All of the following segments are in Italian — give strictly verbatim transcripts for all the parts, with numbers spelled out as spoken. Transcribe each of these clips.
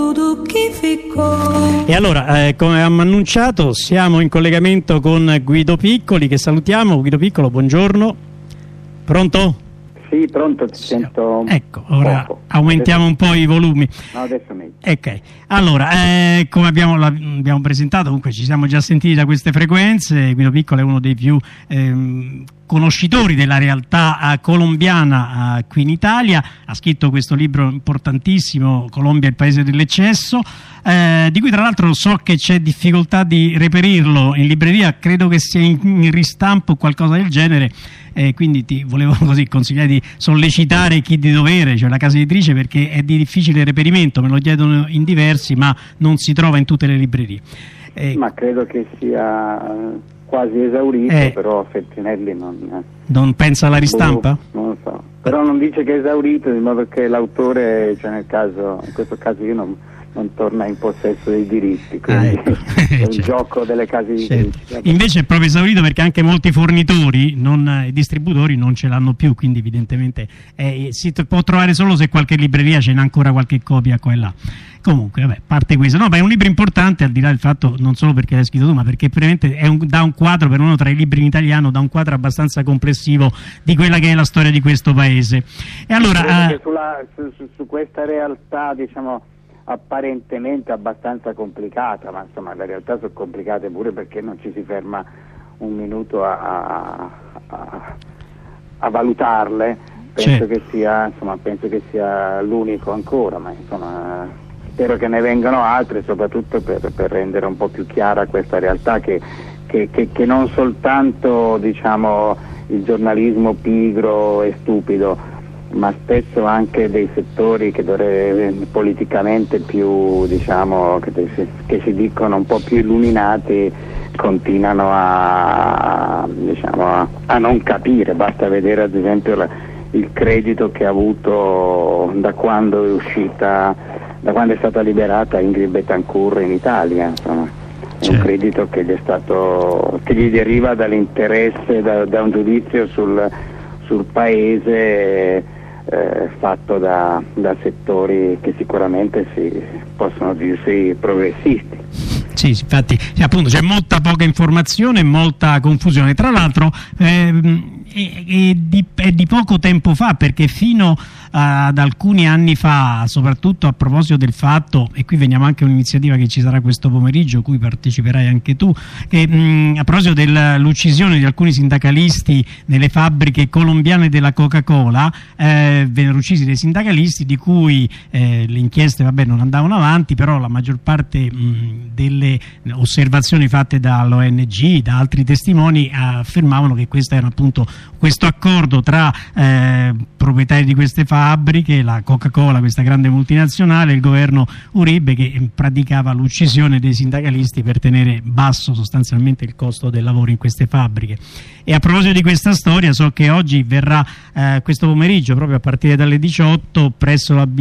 E allora, eh, come abbiamo annunciato, siamo in collegamento con Guido Piccoli, che salutiamo. Guido Piccolo, buongiorno. Pronto? Sì, pronto, ti sento. Ecco, ora poco. aumentiamo adesso... un po' i volumi. No, adesso meglio. Ok, allora, eh, come abbiamo, abbiamo presentato, comunque ci siamo già sentiti da queste frequenze. Guido Piccolo è uno dei più ehm, conoscitori della realtà eh, colombiana eh, qui in Italia. Ha scritto questo libro importantissimo, Colombia, il paese dell'eccesso, eh, di cui tra l'altro so che c'è difficoltà di reperirlo in libreria, credo che sia in, in ristampo o qualcosa del genere. Eh, quindi ti volevo così consigliare di sollecitare chi di dovere, cioè la casa editrice, perché è di difficile reperimento, me lo chiedono in diversi, ma non si trova in tutte le librerie. Eh, ma credo che sia quasi esaurito, eh, però Feltrinelli non... Non pensa alla ristampa? Non lo so, però non dice che è esaurito, di modo che l'autore, cioè nel caso, in questo caso io non... non torna in possesso dei diritti, quindi ah, ecco. È un certo. gioco delle case di certo. Invece è proprio esaurito perché anche molti fornitori non, i distributori non ce l'hanno più, quindi evidentemente eh, si può trovare solo se qualche libreria ce n'ha ancora qualche copia qua e là. Comunque, vabbè, parte questo. No, ma è un libro importante, al di là del fatto, non solo perché l'hai scritto tu, ma perché veramente è un, dà un quadro, per uno tra i libri in italiano, dà un quadro abbastanza complessivo di quella che è la storia di questo paese. E allora, eh, sulla, su, su, su questa realtà, diciamo, apparentemente abbastanza complicata, ma insomma le realtà sono complicate pure perché non ci si ferma un minuto a, a, a, a valutarle. Penso certo. che sia, insomma, penso che sia l'unico ancora, ma insomma spero che ne vengano altre, soprattutto per, per rendere un po' più chiara questa realtà che, che, che, che non soltanto, diciamo, il giornalismo pigro e stupido, ma spesso anche dei settori che dovrebbero politicamente più, diciamo, che, che si dicono un po' più illuminati, continuano a, diciamo, a, a non capire. Basta vedere ad esempio la, il credito che ha avuto da quando è uscita, da quando è stata liberata Ingrid Betancourt in Italia, insomma. È un credito che gli è stato, che gli deriva dall'interesse, da, da un giudizio sul, sul paese Eh, fatto da, da settori che sicuramente si possono dirsi progressisti. Sì, infatti, appunto c'è molta poca informazione e molta confusione. Tra l'altro ehm, è, è, di, è di poco tempo fa, perché fino ad alcuni anni fa, soprattutto a proposito del fatto, e qui veniamo anche a un'iniziativa che ci sarà questo pomeriggio, cui parteciperai anche tu, che, mh, a proposito dell'uccisione di alcuni sindacalisti nelle fabbriche colombiane della Coca-Cola, eh, vennero uccisi dei sindacalisti di cui eh, le inchieste vabbè, non andavano avanti, però la maggior parte mh, delle osservazioni fatte dall'O N G, da altri testimoni, affermavano che questo era appunto questo accordo tra eh, proprietari di queste fabbriche, la Coca-Cola, questa grande multinazionale, e il governo Uribe, che praticava l'uccisione dei sindacalisti per tenere basso sostanzialmente il costo del lavoro in queste fabbriche. E a proposito di questa storia, so che oggi verrà eh, questo pomeriggio, proprio a partire dalle diciotto, presso la,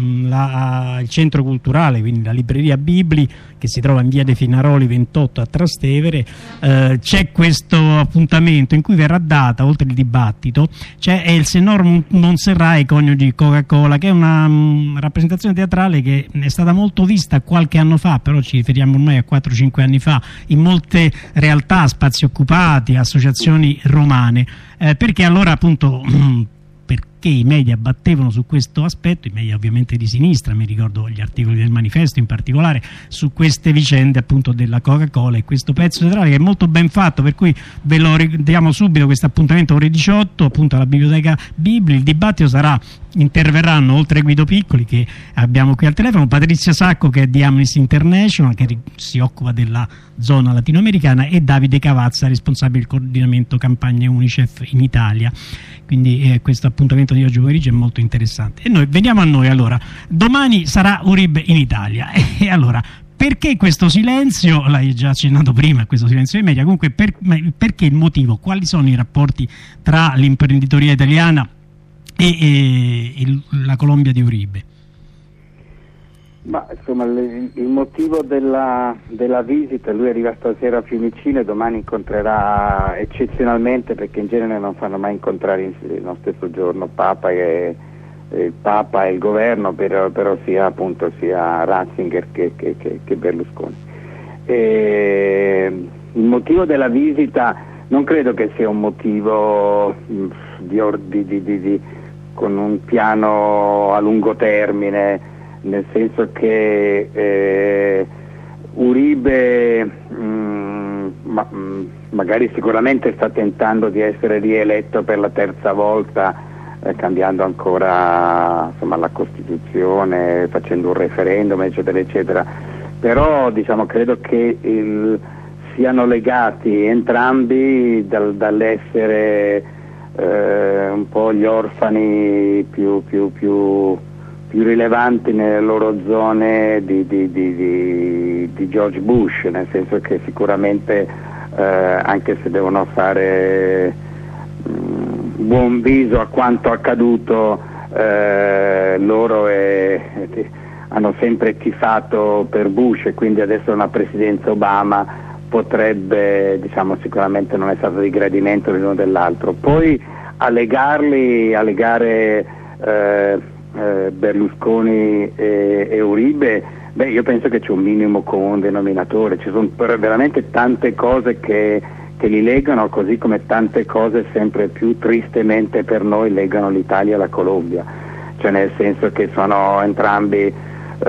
la, il centro culturale, quindi la libreria Bibli, che si trova in via De Finaroli ventotto a Trastevere, eh, c'è questo appuntamento in cui verrà data, oltre il dibattito, c'è il Senor Monserrat, coniugi Coca-Cola, che è una um, rappresentazione teatrale che è stata molto vista qualche anno fa, però ci riferiamo ormai a quattro cinque anni fa, in molte realtà, spazi occupati, associazioni romane, eh, perché allora appunto perché i media battevano su questo aspetto, i media ovviamente di sinistra, mi ricordo gli articoli del Manifesto in particolare, su queste vicende appunto della Coca-Cola e questo pezzo teatrale che è molto ben fatto, per cui ve lo ricordiamo subito, questo appuntamento ore diciotto appunto alla biblioteca Bibli. Il dibattito sarà, interverranno oltre Guido Piccoli che abbiamo qui al telefono, Patrizia Sacco che è di Amnesty International, che si occupa della zona latinoamericana, e Davide Cavazza, responsabile del coordinamento campagne UNICEF in Italia. Quindi eh, questo appuntamento di oggi pomeriggio è molto interessante. E noi veniamo a noi. Allora, domani sarà Uribe in Italia e allora perché questo silenzio? L'hai già accennato prima, questo silenzio dei media. Comunque per, perché il motivo? Quali sono i rapporti tra l'imprenditoria italiana e, e, e la Colombia di Uribe? Ma insomma le, il motivo della, della visita, lui arriva stasera a Fiumicino e domani incontrerà eccezionalmente, perché in genere non fanno mai incontrare nello stesso giorno Papa e il Papa e il governo, però, però sia appunto sia Ratzinger che, che, che, che Berlusconi. E il motivo della visita non credo che sia un motivo di, di, di, di, di, con un piano a lungo termine, nel senso che eh, Uribe mh, ma, mh, magari sicuramente sta tentando di essere rieletto per la terza volta, eh, cambiando ancora insomma, la Costituzione, facendo un referendum eccetera eccetera, però diciamo credo che il, siano legati entrambi dal, dall'essere eh, un po' gli orfani più, più, più, più rilevanti nelle loro zone di, di, di, di, di George Bush, nel senso che sicuramente eh, anche se devono fare mh, buon viso a quanto accaduto, eh, loro è, è, hanno sempre tifato per Bush e quindi adesso una presidenza Obama potrebbe, diciamo, sicuramente non è stato di gradimento l'uno dell'altro. Poi a legarli, a legare eh, eh, Berlusconi e, e Uribe, beh, io penso che c'è un minimo comune denominatore, ci sono veramente tante cose che, che li legano, così come tante cose sempre più tristemente per noi legano l'Italia alla Colombia, cioè nel senso che sono entrambi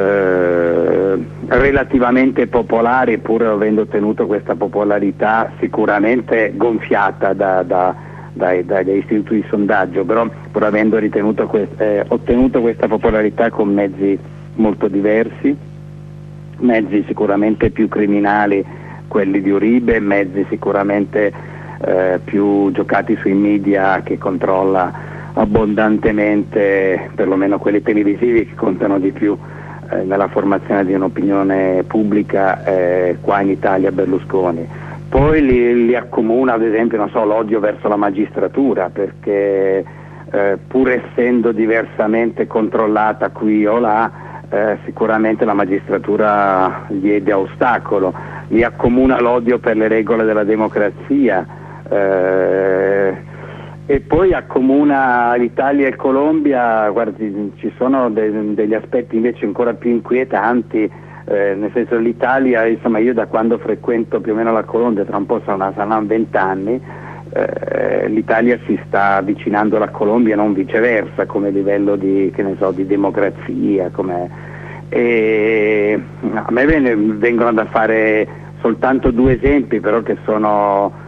Eh, relativamente popolari, pur avendo ottenuto questa popolarità sicuramente gonfiata da, da, dai, dai, dai istituti di sondaggio, però pur avendo ritenuto quest- eh, ottenuto questa popolarità con mezzi molto diversi, mezzi sicuramente più criminali quelli di Uribe, mezzi sicuramente eh, più giocati sui media che controlla abbondantemente, perlomeno quelli televisivi che contano di più nella formazione di un'opinione pubblica eh, qua in Italia Berlusconi. Poi li, li accomuna ad esempio non so, l'odio verso la magistratura, perché eh, pur essendo diversamente controllata qui o là, eh, sicuramente la magistratura gli è di ostacolo, li accomuna l'odio per le regole della democrazia, eh, e poi accomuna l'Italia e il Colombia. Guardi, ci sono de- degli aspetti invece ancora più inquietanti, eh, nel senso l'Italia, insomma io da quando frequento più o meno la Colombia, tra un po' saranno, saranno vent'anni, eh, l'Italia si sta avvicinando alla Colombia, non viceversa, come livello di, che ne so, di democrazia, come, e a me vengono da fare soltanto due esempi però che sono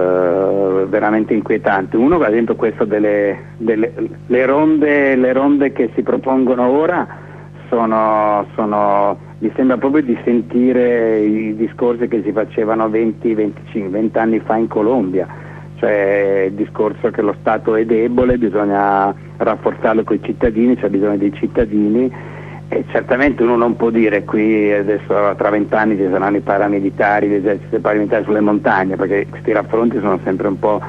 Uh, veramente inquietanti. Uno, ad esempio, questo delle, delle le ronde, le ronde che si propongono ora sono, sono mi sembra proprio di sentire i discorsi che si facevano venti venticinque venti anni fa in Colombia, cioè il discorso che lo Stato è debole, bisogna rafforzarlo con i cittadini, c'è bisogno dei cittadini. E certamente uno non può dire qui adesso tra vent'anni ci saranno i paramilitari, gli eserciti paramilitari sulle montagne, perché questi raffronti sono sempre un po'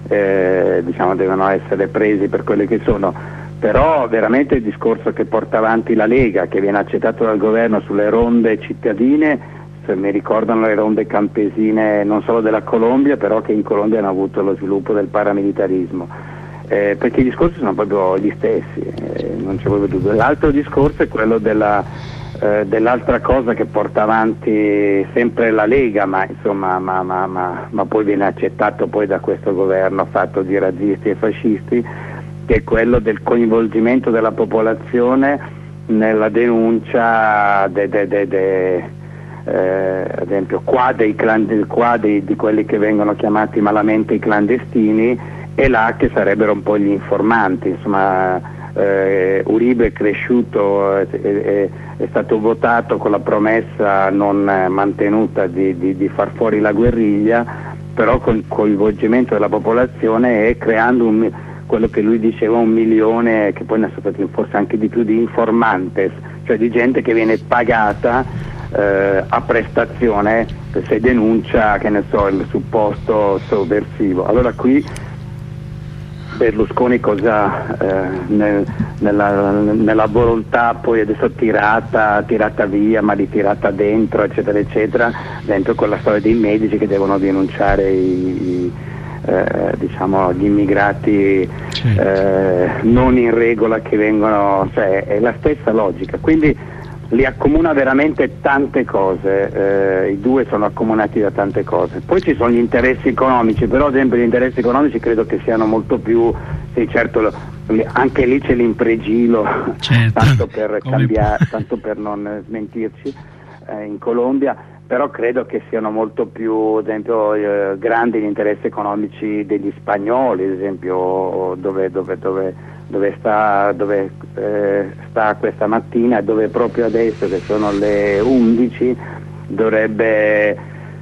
eh, diciamo devono essere presi per quelli che sono, però veramente il discorso che porta avanti la Lega, che viene accettato dal governo sulle ronde cittadine, se mi ricordano le ronde campesine non solo della Colombia, però che in Colombia hanno avuto lo sviluppo del paramilitarismo. Eh, perché i discorsi sono proprio gli stessi, eh, non c'è proprio dubbio. L'altro discorso è quello della, eh, dell'altra cosa che porta avanti sempre la Lega, ma insomma ma, ma, ma, ma poi viene accettato poi da questo governo fatto di razzisti e fascisti, che è quello del coinvolgimento della popolazione nella denuncia de, de, de, de, eh, ad esempio qua, dei clan, qua dei, di quelli che vengono chiamati malamente i clandestini, e là che sarebbero un po' gli informanti. Insomma, eh, Uribe è cresciuto, è, è, è stato votato con la promessa non mantenuta di, di, di far fuori la guerriglia, però con il coinvolgimento della popolazione e creando un, quello che lui diceva un milione, che poi ne sono stati forse anche di più, di informantes, cioè di gente che viene pagata eh, a prestazione se denuncia, che ne so, il supposto sovversivo. Allora qui Berlusconi cosa eh, nel, nella, nella volontà poi adesso tirata, tirata via, ma ritirata dentro, eccetera eccetera, dentro con la storia dei medici che devono denunciare i, eh, diciamo gli immigrati certo. eh, non in regola che vengono, cioè è la stessa logica, quindi li accomuna veramente tante cose, eh, i due sono accomunati da tante cose. Poi ci sono gli interessi economici, però ad esempio gli interessi economici credo che siano molto più, sì certo, anche lì c'è l'impregilo, certo. tanto per Come... cambiare, tanto per non smentirci, eh, in Colombia, però credo che siano molto più, ad esempio, eh, grandi gli interessi economici degli spagnoli, ad esempio, dove, dove, dove, dove, sta, dove eh, sta questa mattina e dove proprio adesso, che sono le undici, dovrebbe,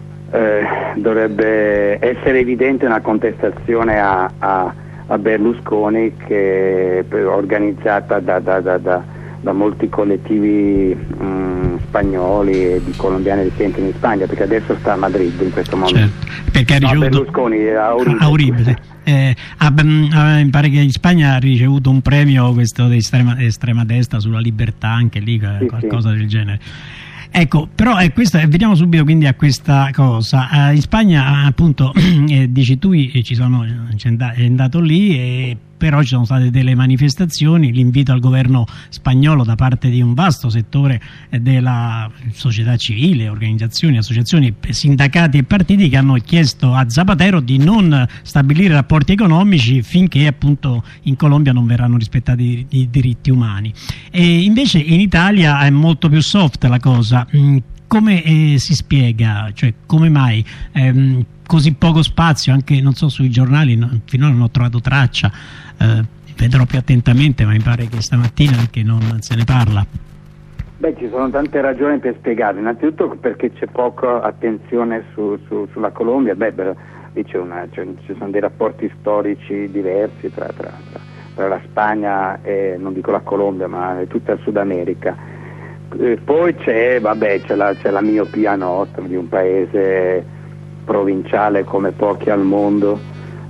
eh, dovrebbe essere evidente una contestazione a, a, a Berlusconi, che è organizzata da, da, da, da, da molti collettivi mh, spagnoli e di colombiani residenti in Spagna, perché adesso sta a Madrid in questo momento. Certo, perché ha ricevuto... No, Berlusconi a Uribe, a Uribe sì. eh, ah, mi pare che in Spagna ha ricevuto un premio, questo di estrema, estrema destra, sulla libertà, anche lì sì, qualcosa sì. del genere. Ecco, però eh, questo, eh, veniamo subito quindi a questa cosa. Eh, in Spagna appunto eh, dici tu, eh, ci sono, è andato lì, e però ci sono state delle manifestazioni, l'invito al governo spagnolo da parte di un vasto settore eh, della società civile, organizzazioni, associazioni, sindacati e partiti, che hanno chiesto a Zapatero di non stabilire rapporti economici finché appunto in Colombia non verranno rispettati i diritti umani. E invece in Italia è molto più soft la cosa. Come eh, si spiega, cioè come mai ehm, così poco spazio, anche non so sui giornali, no, finora non ho trovato traccia, eh, vedrò più attentamente, ma mi pare che stamattina anche non se ne parla. Beh, ci sono tante ragioni per spiegarlo. Innanzitutto perché c'è poca attenzione su, su, sulla Colombia. Beh, beh lì c'è una, cioè, ci sono dei rapporti storici diversi tra, tra, tra, tra la Spagna e, non dico la Colombia, ma tutta il Sud America. Eh, poi c'è, vabbè, c'è la, c'è la miopia nostra di un paese provinciale come pochi al mondo,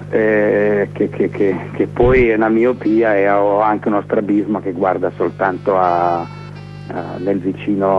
eh, che, che, che, che poi è una miopia e ha anche uno strabismo che guarda soltanto a, a, nel vicino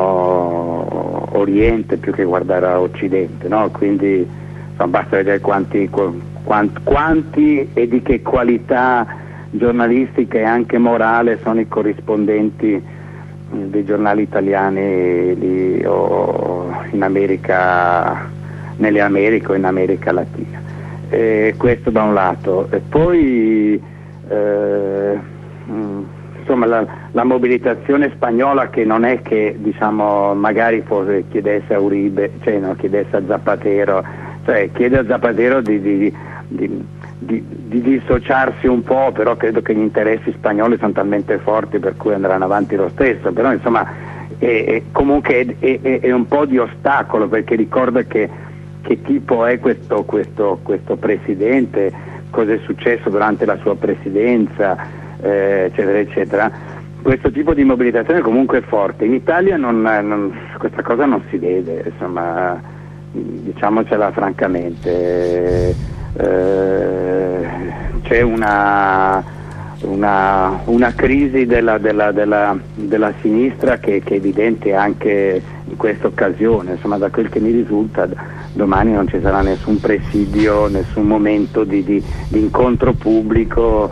Oriente più che guardare a Occidente, no? Quindi insomma, basta vedere quanti, quanti, quanti e di che qualità giornalistica e anche morale sono i corrispondenti dei giornali italiani lì, o in America, nelle Americhe o in America Latina. E questo da un lato. E poi eh, insomma la, la mobilitazione spagnola, che non è che diciamo magari fosse, chiedesse a Uribe, cioè no, chiedesse a Zapatero, cioè chiede a Zapatero di, di, di Di, di dissociarsi un po', però credo che gli interessi spagnoli sono talmente forti per cui andranno avanti lo stesso, però insomma è, è, comunque è, è, è un po' di ostacolo, perché ricorda che, che tipo è questo, questo, questo presidente, cosa è successo durante la sua presidenza, eh, eccetera eccetera. Questo tipo di mobilitazione comunque è forte. In Italia non, non, questa cosa non si vede, insomma, diciamocela francamente. Eh, c'è una, una, una crisi della, della, della, della sinistra che, che è evidente anche in questa occasione. Insomma, da quel che mi risulta, domani non ci sarà nessun presidio, nessun momento di, di, di incontro pubblico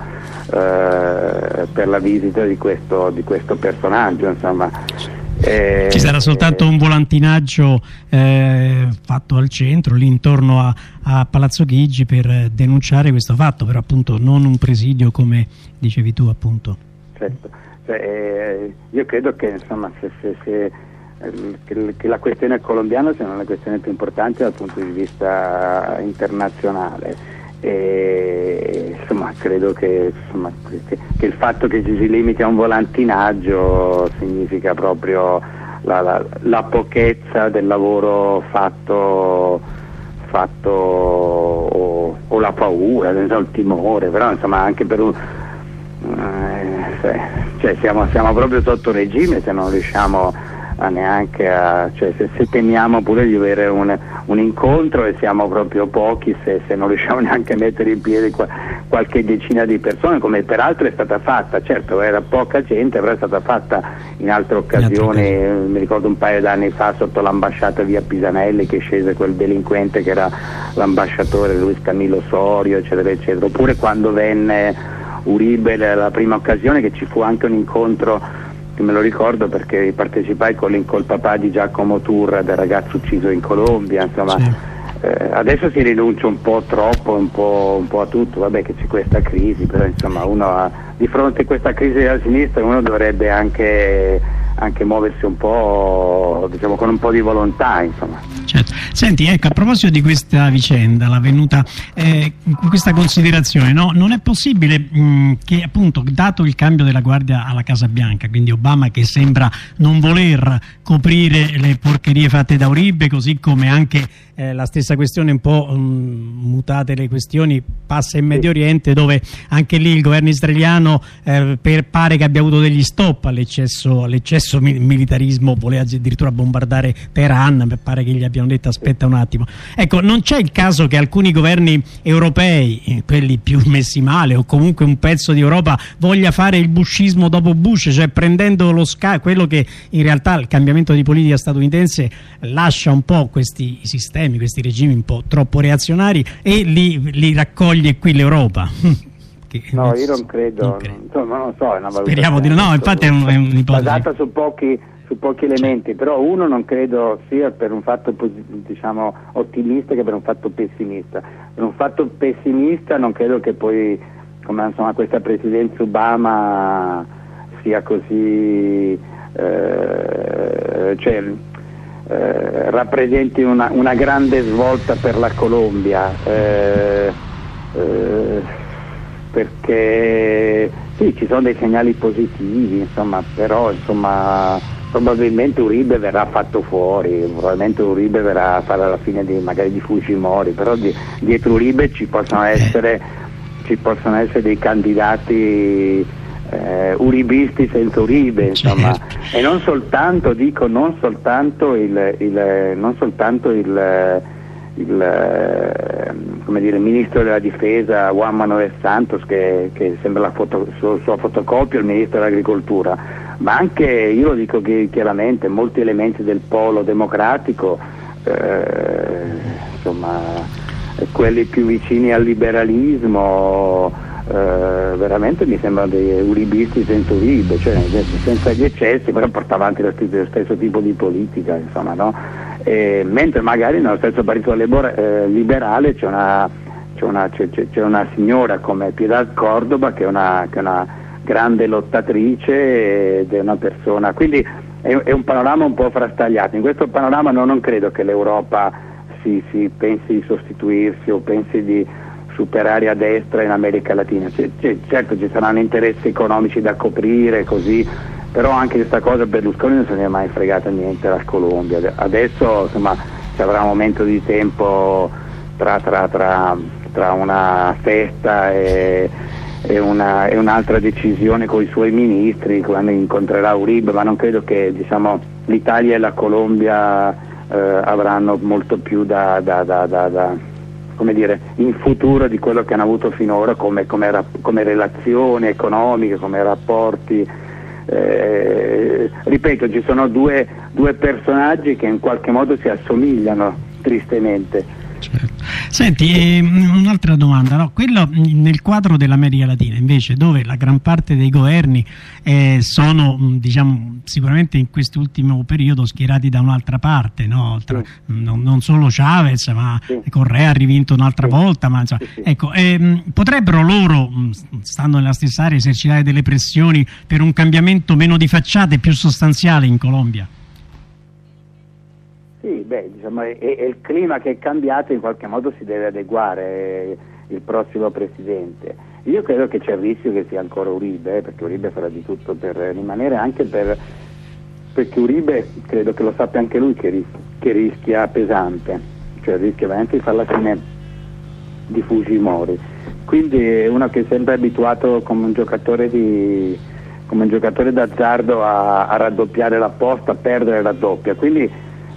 eh, per la visita di questo, di questo personaggio, insomma. Eh, Ci sarà soltanto eh, un volantinaggio eh, fatto al centro, lì intorno a, a Palazzo Chigi, per denunciare questo fatto, però appunto non un presidio come dicevi tu, appunto. Certo, cioè, eh, io credo che insomma se, se, se, eh, che, che la questione colombiana sia una delle questioni più importanti dal punto di vista internazionale. E, insomma, credo che, insomma, che, che il fatto che ci si limiti a un volantinaggio significa proprio la, la, la pochezza del lavoro fatto, fatto o, o la paura, il timore, però insomma anche per un eh, cioè siamo, siamo proprio sotto regime se non riusciamo a neanche a, cioè se, se temiamo pure di avere un, un incontro e siamo proprio pochi, se, se non riusciamo neanche a mettere in piedi qua, qualche decina di persone, come peraltro è stata fatta, certo era poca gente, però è stata fatta in altre occasioni, eh, mi ricordo un paio d'anni fa sotto l'ambasciata via Pisanelli, che scese quel delinquente che era l'ambasciatore Luis Camillo Sorio, eccetera eccetera, oppure quando venne Uribe la prima occasione, che ci fu anche un incontro, che me lo ricordo perché partecipai con, col papà di Giacomo Turra, del ragazzo ucciso in Colombia, insomma. Sì. Eh, adesso si rinuncia un po' troppo, un po', un po' a tutto, vabbè che c'è questa crisi, però insomma uno ha, di fronte a questa crisi della sinistra uno dovrebbe anche, anche muoversi un po', diciamo, con un po' di volontà, insomma. Certo. Senti, ecco, a proposito di questa vicenda, la venuta, eh, questa considerazione, no? Non è possibile mh, che appunto, dato il cambio della guardia alla Casa Bianca, quindi Obama che sembra non voler coprire le porcherie fatte da Uribe, così come anche eh, la stessa questione, un po' mh, mutate le questioni, passa in Medio Oriente, dove anche lì il governo israeliano eh, per, pare che abbia avuto degli stop all'eccesso all'eccesso mi militarismo, voleva addirittura bombardare Teheran, pare che gli abbiano detto aspetta un attimo. Ecco, non c'è il caso che alcuni governi europei, quelli più messi male, o comunque un pezzo di Europa, voglia fare il bushismo dopo Bush, cioè prendendo lo sca quello che in realtà il cambiamento di politica statunitense lascia un po' questi sistemi, questi regimi un po' troppo reazionari, e li, li raccoglie qui l'Europa. No, io non credo, non, credo. Insomma, non so, è una valutazione. Speriamo di no, no, infatti è un'ipotesi basata su pochi su pochi elementi, però uno non credo sia per un fatto, diciamo, ottimista che per un fatto pessimista. Per un fatto pessimista non credo che poi, come insomma questa presidenza Obama sia così, eh, cioè eh, rappresenti una, una grande svolta per la Colombia, eh, eh, perché sì, ci sono dei segnali positivi, insomma, però insomma probabilmente Uribe verrà fatto fuori, probabilmente Uribe verrà a fare la fine di, magari di Fujimori, però di, dietro Uribe ci possono essere, ci possono essere dei candidati eh, uribisti senza Uribe, insomma, certo. E non soltanto, dico, non soltanto il, il non soltanto il, il come dire, il ministro della difesa Juan Manuel Santos, che, che sembra la foto, sua, sua fotocopia, il ministro dell'agricoltura, ma anche, io lo dico chiaramente, molti elementi del polo democratico, eh, insomma, quelli più vicini al liberalismo, eh, veramente mi sembrano dei uribisti senza Uribe, cioè senza gli eccessi, però portava avanti lo stesso, lo stesso tipo di politica, insomma, no? E, mentre magari nello stesso partito liberale c'è una, c'è una, c'è, c'è una signora come Piedad Córdoba, che è una, che è una grande lottatrice ed è una persona, quindi è, è un panorama un po' frastagliato. In questo panorama no, non credo che l'Europa si, si pensi di sostituirsi o pensi di superare a destra in America Latina. C certo ci saranno interessi economici da coprire, così, però anche questa cosa Berlusconi non se ne è mai fregata niente dalla Colombia. Adesso insomma ci avrà un momento di tempo tra, tra, tra, tra una festa e e un'altra decisione con i suoi ministri quando incontrerà Uribe, ma non credo che, diciamo, l'Italia e la Colombia eh, avranno molto più da, da, da, da, da come dire, in futuro di quello che hanno avuto finora come, come, come relazioni economiche, come rapporti. Eh, ripeto, ci sono due, due personaggi che in qualche modo si assomigliano tristemente. Certo. Senti, eh, un'altra domanda, no? Quello nel quadro dell'America Latina invece, dove la gran parte dei governi eh, sono, diciamo, sicuramente in quest'ultimo periodo schierati da un'altra parte, no? Tra, sì. non, non solo Chavez, ma sì. Correa ha rivinto un'altra sì. volta, ma insomma, sì, sì. Ecco, eh, potrebbero loro, stando nella stessa area, esercitare delle pressioni per un cambiamento meno di facciata e più sostanziale in Colombia? Sì, beh, diciamo, è, è il clima che è cambiato, in qualche modo si deve adeguare il prossimo presidente. Io credo che c'è il rischio che sia ancora Uribe, eh, perché Uribe farà di tutto per rimanere, anche per, perché Uribe, credo che lo sappia anche lui, che, ris che rischia pesante, cioè rischia veramente di fare la fine di Fujimori. Quindi è uno che è sempre abituato come un giocatore di come un giocatore d'azzardo a, a raddoppiare la posta, a perdere la doppia, quindi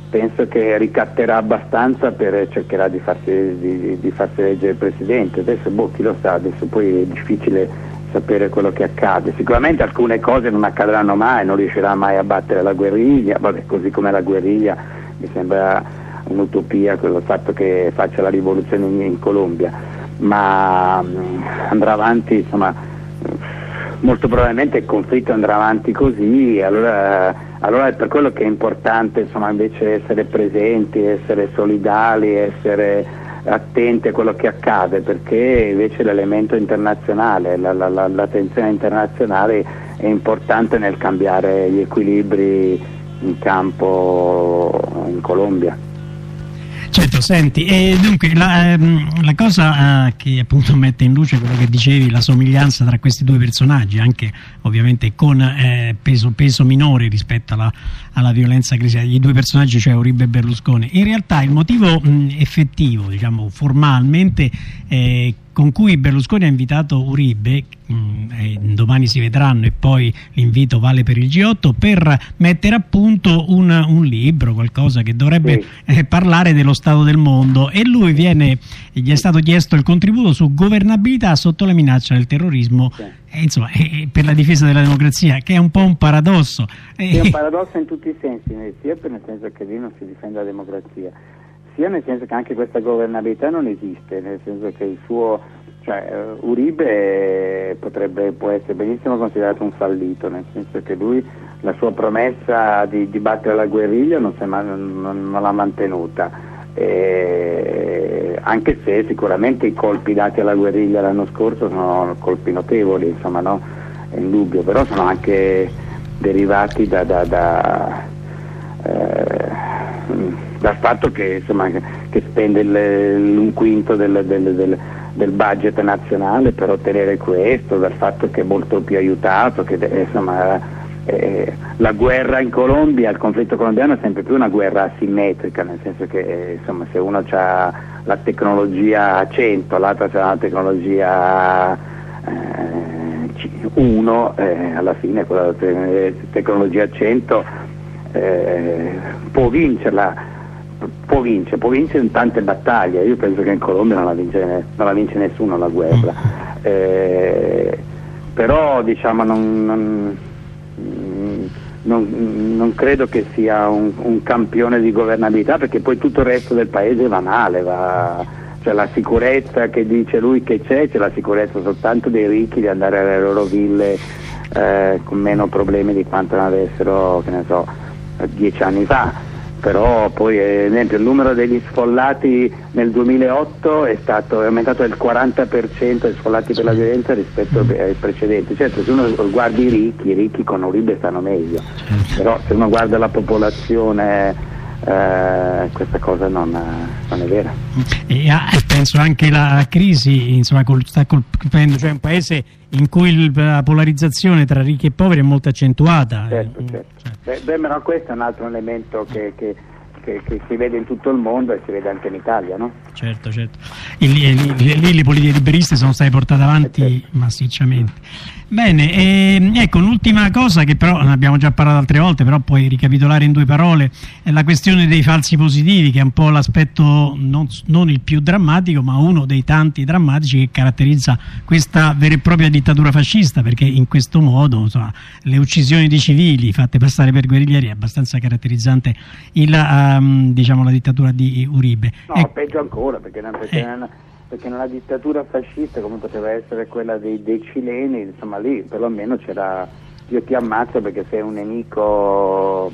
penso che ricatterà abbastanza per cercherà di farsi, di, di farsi eleggere presidente. Adesso boh, chi lo sa, adesso poi è difficile sapere quello che accade. Sicuramente alcune cose non accadranno mai, non riuscirà mai a battere la guerriglia, vabbè, così come la guerriglia mi sembra un'utopia quello fatto che faccia la rivoluzione in, in Colombia, ma mh, andrà avanti, insomma, molto probabilmente il conflitto andrà avanti così, allora, allora è per quello che è importante, insomma, invece essere presenti, essere solidali, essere attenti a quello che accade, perché invece l'elemento internazionale, la, la, la, la tensione internazionale è importante nel cambiare gli equilibri in campo in Colombia. Certo, senti, e dunque la, ehm, la cosa eh, che appunto mette in luce quello che dicevi, la somiglianza tra questi due personaggi, anche ovviamente con eh, peso, peso minore rispetto alla, alla violenza ecclesiastica, i due personaggi, cioè Uribe e Berlusconi. In realtà il motivo mh, effettivo, diciamo formalmente, eh, con cui Berlusconi ha invitato Uribe, mh, eh, domani si vedranno e poi l'invito vale per il G otto, per mettere a punto un, un libro, qualcosa che dovrebbe sì. eh, parlare dello stato del mondo, e lui viene, gli è stato chiesto il contributo su governabilità sotto la minaccia del terrorismo, sì. e, insomma, eh, per la difesa della democrazia, che è un po' un paradosso. È un paradosso in tutti i sensi, sia per nel senso che lì non si difende la democrazia, sia nel senso che anche questa governabilità non esiste, nel senso che il suo, cioè uh, Uribe potrebbe, può essere benissimo considerato un fallito, nel senso che lui la sua promessa di, di battere la guerriglia non, si è, non, non, non l'ha mantenuta, e, anche se sicuramente i colpi dati alla guerriglia l'anno scorso sono colpi notevoli, insomma, no? È indubbio, però sono anche derivati da, da, da eh, dal fatto che, insomma, che spende il, un quinto del, del, del, del budget nazionale per ottenere questo, dal fatto che è molto più aiutato, che insomma, eh, la guerra in Colombia, il conflitto colombiano è sempre più una guerra asimmetrica, nel senso che eh, insomma, se uno ha la tecnologia a cento, l'altro ha la tecnologia uno, eh, eh, alla fine quella della tecnologia a cento eh, può vincerla. Può vincere, può vincere in tante battaglie. Io penso che in Colombia non la vince, non la vince nessuno la guerra, eh, però diciamo non, non, non, non credo che sia un, un campione di governabilità, perché poi tutto il resto del paese va male, va, cioè la sicurezza che dice lui che c'è, c'è la sicurezza soltanto dei ricchi di andare alle loro ville eh, con meno problemi di quanto ne avessero, che ne so, dieci anni fa. Però poi eh, ad esempio il numero degli sfollati nel duemilaotto è stato è aumentato del quaranta per cento di sfollati per la violenza rispetto ai precedenti. Certo, se uno guarda i ricchi, i ricchi con Uribe stanno meglio, però se uno guarda la popolazione eh, questa cosa non, non è vera. E ah, penso anche la crisi, insomma, col, sta colpendo, cioè un paese in cui il, la polarizzazione tra ricchi e poveri è molto accentuata. Certo, certo. Beh, beh, però questo è un altro elemento che, che, che, che si vede in tutto il mondo e si vede anche in Italia, no? Certo, certo. Lì le politiche liberiste sono state portate avanti certo. massicciamente. Bene, e, ecco, un'ultima cosa che però ne abbiamo già parlato altre volte, però puoi ricapitolare in due parole, è la questione dei falsi positivi, che è un po' l'aspetto non, non il più drammatico, ma uno dei tanti drammatici che caratterizza questa vera e propria dittatura fascista, perché in questo modo, insomma, le uccisioni di civili fatte passare per guerriglieri è abbastanza caratterizzante il, um, diciamo, la dittatura di Uribe. No, e, peggio ancora, perché non, perché, eh, non, perché nella dittatura fascista, come poteva essere quella dei, dei cileni, insomma lì perlomeno c'era io ti ammazzo perché sei un nemico,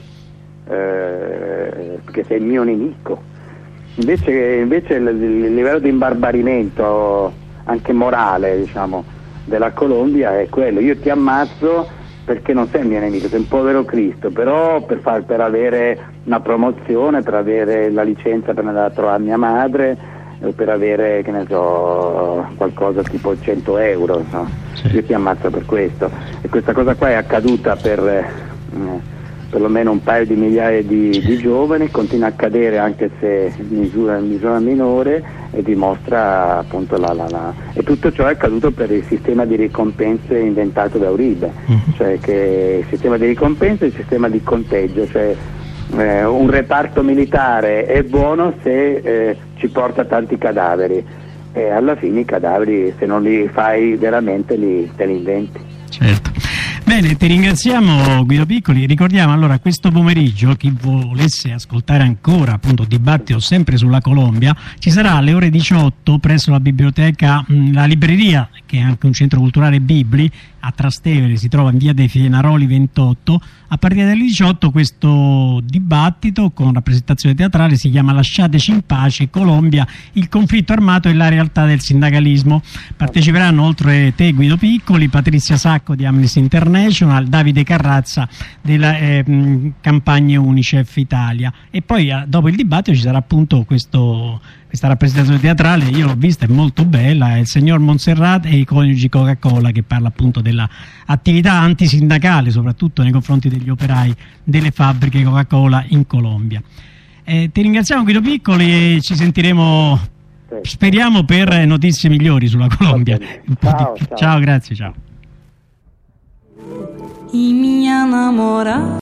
eh, perché sei il mio nemico. Invece, invece il, il livello di imbarbarimento anche morale, diciamo, della Colombia è quello: io ti ammazzo perché non sei il mio nemico, sei un povero Cristo, però per, far, per avere una promozione, per avere la licenza per andare a trovare mia madre, per avere, che ne so, qualcosa tipo cento euro, no? Sì. Io ti ammazzo per questo. E questa cosa qua è accaduta per eh, perlomeno un paio di migliaia di, di giovani, continua a accadere anche se in misura, in misura minore, e dimostra appunto la, la, la... e tutto ciò è accaduto per il sistema di ricompense inventato da Uribe, mm-hmm. cioè che il sistema di ricompense è il sistema di conteggio, cioè eh, un reparto militare è buono se eh, ci porta tanti cadaveri, e alla fine i cadaveri, se non li fai veramente, li, te li inventi. Certo. Bene, ti ringraziamo Guido Piccoli. Ricordiamo allora questo pomeriggio, chi volesse ascoltare ancora appunto dibattito sempre sulla Colombia, ci sarà alle ore diciotto presso la biblioteca, mh, la libreria, che è anche un centro culturale Bibli, a Trastevere, si trova in via dei Fienaroli ventotto. A partire dalle diciotto questo dibattito con rappresentazione teatrale si chiama Lasciateci in pace, Colombia, il conflitto armato e la realtà del sindacalismo. Parteciperanno oltre te Guido Piccoli, Patrizia Sacco di Amnesty International, Davide Carrazza della eh, Campagne Unicef Italia, e poi eh, dopo il dibattito ci sarà appunto questo, questa rappresentazione teatrale. Io l'ho vista, è molto bella, è il signor Montserrat e i coniugi Coca-Cola, che parla appunto della attività antisindacale soprattutto nei confronti degli operai delle fabbriche Coca-Cola in Colombia. Eh, ti ringraziamo Guido Piccoli e ci sentiremo, speriamo, per notizie migliori sulla Colombia. Ciao, ciao. Ciao, grazie, ciao.